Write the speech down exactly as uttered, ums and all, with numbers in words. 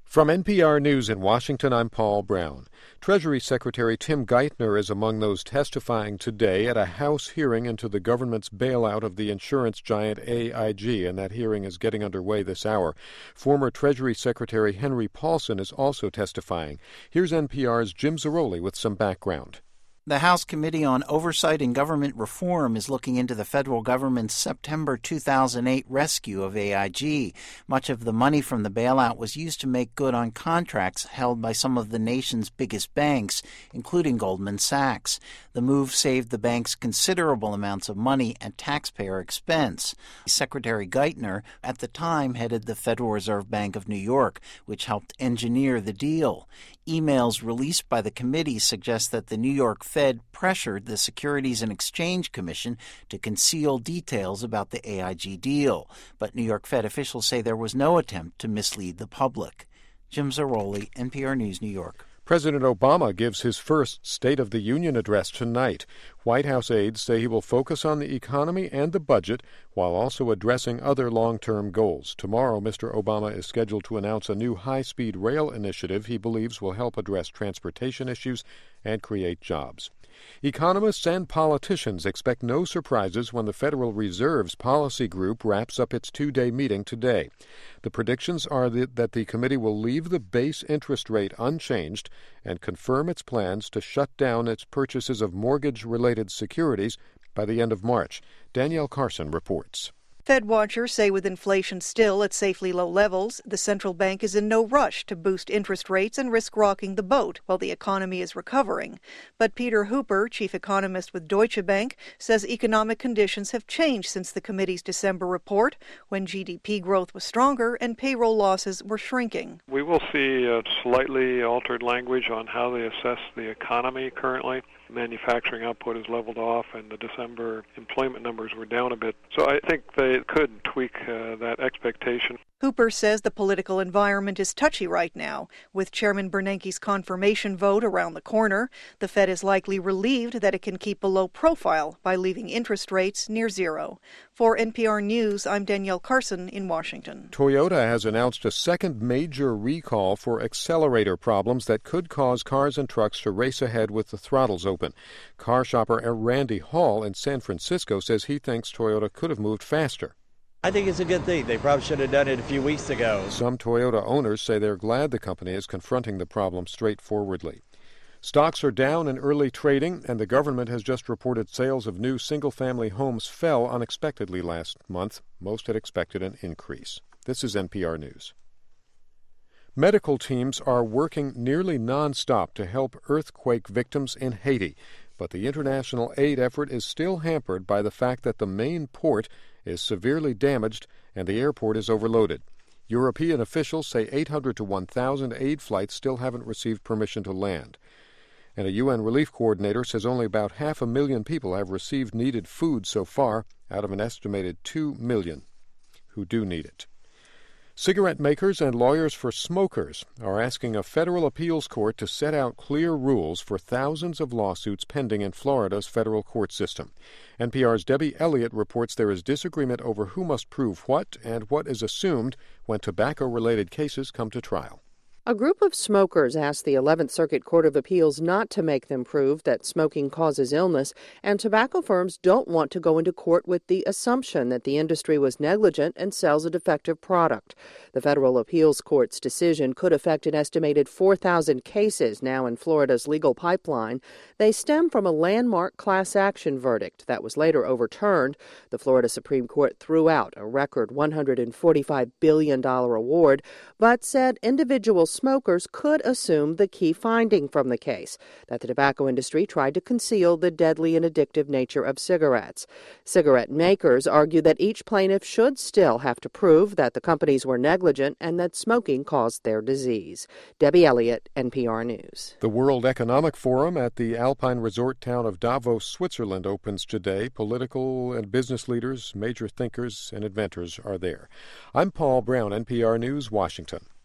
From N P R News in Washington, I'm Paul Brown. Treasury Secretary Tim Geithner is among those testifying today at a House hearing into the government's bailout of the insurance giant A I G, and that hearing is getting underway this hour. Former Treasury Secretary Henry Paulson is also testifying. Here's N P R's Jim Zarroli with some background. The House Committee on Oversight and Government Reform is looking into the federal government's September two thousand eight rescue of A I G. Much of the money from the bailout was used to make good on contracts held by some of the nation's biggest banks, including Goldman Sachs. The move saved the banks considerable amounts of money at taxpayer expense. Secretary Geithner, at the time, headed the Federal Reserve Bank of New York, which helped engineer the deal. Emails released by the committee suggest that the New York Fed pressured the Securities and Exchange Commission to conceal details about the A I G deal, but New York Fed officials say there was no attempt to mislead the public. Jim Zarroli, N P R News, New York. President Obama gives his first State of the Union address tonight. White House aides say he will focus on the economy and the budget while also addressing other long-term goals. Tomorrow, Mister Obama is scheduled to announce a new high-speed rail initiative he believes will help address transportation issues and create jobs. Economists and politicians expect no surprises when the Federal Reserve's policy group wraps up its two-day meeting today. The predictions are that the committee will leave the base interest rate unchanged and confirm its plans to shut down its purchases of mortgage-related securities by the end of March. Danielle Carson reports. Fed watchers say with inflation still at safely low levels, the central bank is in no rush to boost interest rates and risk rocking the boat while the economy is recovering. But Peter Hooper, chief economist with Deutsche Bank, says economic conditions have changed since the committee's December report, when G D P growth was stronger and payroll losses were shrinking. We will see a slightly altered language on how they assess the economy currently. Manufacturing output has leveled off, and the December employment numbers were down a bit. So I think they could tweak uh, that expectation. Hooper says the political environment is touchy right now. With Chairman Bernanke's confirmation vote around the corner, the Fed is likely relieved that it can keep a low profile by leaving interest rates near zero. For N P R News, I'm Danielle Carson in Washington. Toyota has announced a second major recall for accelerator problems that could cause cars and trucks to race ahead with the throttles open. Car shopper Randy Hall in San Francisco says he thinks Toyota could have moved faster. I think it's a good thing. They probably should have done it a few weeks ago. Some Toyota owners say they're glad the company is confronting the problem straightforwardly. Stocks are down in early trading, and the government has just reported sales of new single-family homes fell unexpectedly last month. Most had expected an increase. This is N P R News. Medical teams are working nearly nonstop to help earthquake victims in Haiti, but the international aid effort is still hampered by the fact that the main port is severely damaged and the airport is overloaded. European officials say eight hundred to one thousand aid flights still haven't received permission to land. And a U N relief coordinator says only about half a million people have received needed food so far out of an estimated two million who do need it. Cigarette makers and lawyers for smokers are asking a federal appeals court to set out clear rules for thousands of lawsuits pending in Florida's federal court system. N P R's Debbie Elliott reports there is disagreement over who must prove what and what is assumed when tobacco-related cases come to trial. A group of smokers asked the eleventh Circuit Court of Appeals not to make them prove that smoking causes illness, and tobacco firms don't want to go into court with the assumption that the industry was negligent and sells a defective product. The federal appeals court's decision could affect an estimated four thousand cases now in Florida's legal pipeline. They stem from a landmark class action verdict that was later overturned. The Florida Supreme Court threw out a record one hundred forty-five billion dollars award, but said individual smokers could assume the key finding from the case, that the tobacco industry tried to conceal the deadly and addictive nature of cigarettes. Cigarette makers argue that each plaintiff should still have to prove that the companies were negligent and that smoking caused their disease. Debbie Elliott, N P R News. The World Economic Forum at the alpine resort town of Davos, Switzerland opens today. Political and business leaders, major thinkers, and inventors are there. I'm Paul Brown, N P R News, Washington.